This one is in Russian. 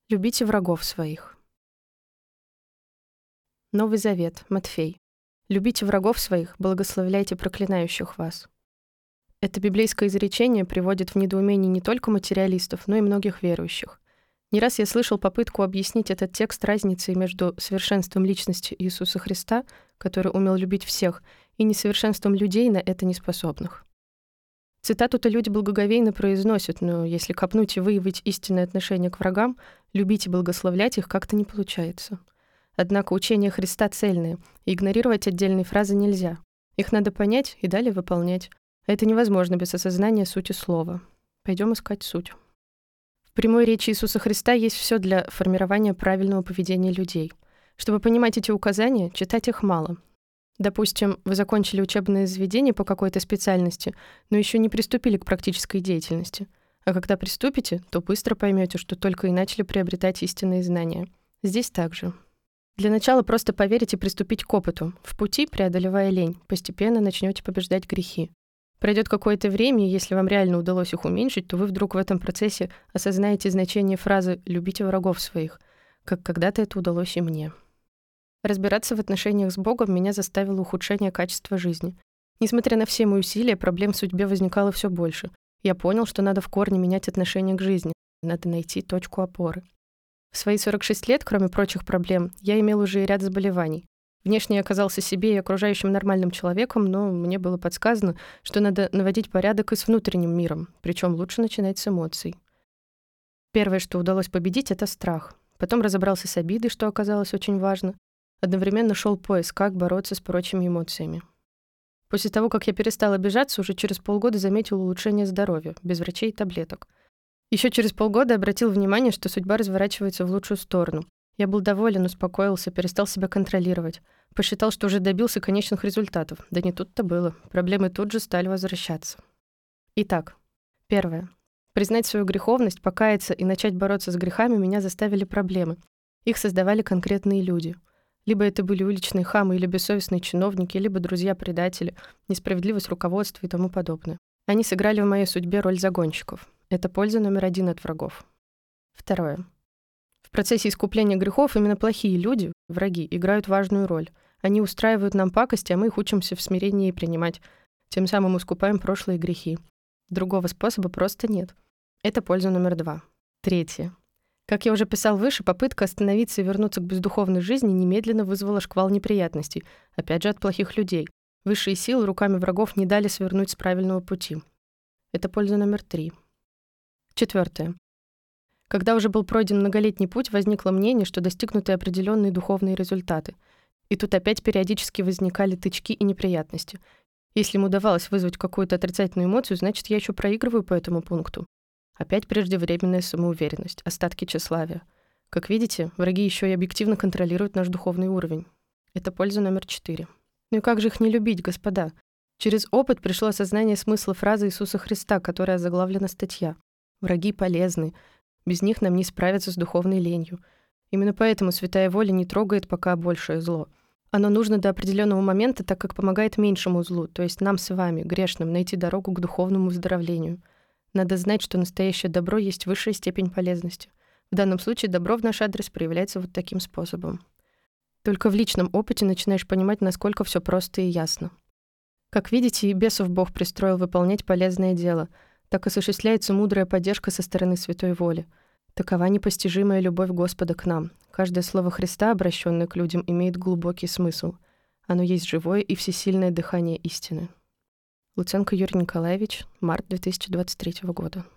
Любите врагов своих. Новый Завет, Матфей. Любите врагов своих, благословляйте проклинающих вас. Это библейское изречение приводит в недоумение не только материалистов, но и многих верующих. Не раз я слышал попытку объяснить этот текст разницей между совершенством личности Иисуса Христа, который умел любить всех, и несовершенством людей, на это неспособных. Цитату-то люди благоговейно произносят, но если копнуть и выявить истинное отношение к врагам, любить и благословлять их как-то не получается. Однако учение Христа цельное, и игнорировать отдельные фразы нельзя. Их надо понять и далее выполнять. А это невозможно без осознания сути слова. Пойдем искать суть. В прямой речи Иисуса Христа есть все для формирования правильного поведения людей. Чтобы понимать эти указания, читать их мало. Допустим, вы закончили учебное заведение по какой-то специальности, но еще не приступили к практической деятельности. А когда приступите, то быстро поймете, что только и начали приобретать истинные знания. Здесь также. Для начала просто поверить и приступить к опыту. В пути, преодолевая лень, постепенно начнете побеждать грехи. Пройдет какое-то время, и если вам реально удалось их уменьшить, то вы вдруг в этом процессе осознаете значение фразы «любите врагов своих», как когда-то это удалось и мне. Разбираться в отношениях с Богом меня заставило ухудшение качества жизни. Несмотря на все мои усилия, проблем в судьбе возникало все больше. Я понял, что надо в корне менять отношение к жизни, надо найти точку опоры. В свои 46 лет, кроме прочих проблем, я имел уже и ряд заболеваний. Внешне я оказался себе и окружающим нормальным человеком, но мне было подсказано, что надо наводить порядок и с внутренним миром, причем лучше начинать с эмоций. Первое, что удалось победить, — это страх. Потом разобрался с обидой, что оказалось очень важно. Одновременно шел поиск, как бороться с прочими эмоциями. После того, как я перестал обижаться, уже через полгода заметил улучшение здоровья, без врачей и таблеток. Еще через полгода обратил внимание, что судьба разворачивается в лучшую сторону. Я был доволен, успокоился, перестал себя контролировать. Посчитал, что уже добился конечных результатов. Да не тут-то было. Проблемы тут же стали возвращаться. Итак, первое. Признать свою греховность, покаяться и начать бороться с грехами меня заставили проблемы. Их создавали конкретные люди. Либо это были уличные хамы или бессовестные чиновники, либо друзья-предатели, несправедливость руководства и тому подобное. Они сыграли в моей судьбе роль загонщиков. Это польза номер 1 от врагов. Второе. В процессе искупления грехов именно плохие люди, враги, играют важную роль. Они устраивают нам пакости, а мы их учимся в смирении принимать. Тем самым искупаем прошлые грехи. Другого способа просто нет. Это польза номер 2. Третье. Как я уже писал выше, попытка остановиться и вернуться к бездуховной жизни немедленно вызвала шквал неприятностей, опять же от плохих людей. Высшие силы руками врагов не дали свернуть с правильного пути. Это польза номер 3. Четвертое. Когда уже был пройден многолетний путь, возникло мнение, что достигнуты определенные духовные результаты. И тут опять периодически возникали тычки и неприятности. Если им удавалось вызвать какую-то отрицательную эмоцию, значит, я еще проигрываю по этому пункту. Опять преждевременная самоуверенность, остатки тщеславия. Как видите, враги еще и объективно контролируют наш духовный уровень. Это польза номер 4. Ну и как же их не любить, господа? Через опыт пришло осознание смысла фразы Иисуса Христа, которая озаглавлена статья. Враги полезны. Без них нам не справиться с духовной ленью. Именно поэтому святая воля не трогает пока большее зло. Оно нужно до определенного момента, так как помогает меньшему злу, то есть нам с вами, грешным, найти дорогу к духовному выздоровлению. Надо знать, что настоящее добро есть высшая степень полезности. В данном случае добро в наш адрес проявляется вот таким способом. Только в личном опыте начинаешь понимать, насколько все просто и ясно. Как видите, и бесов Бог пристроил выполнять полезное дело. Так осуществляется мудрая поддержка со стороны святой воли. Такова непостижимая любовь Господа к нам. Каждое слово Христа, обращенное к людям, имеет глубокий смысл. Оно есть живое и всесильное дыхание истины. Луценко Юрий Николаевич, март 2023 года.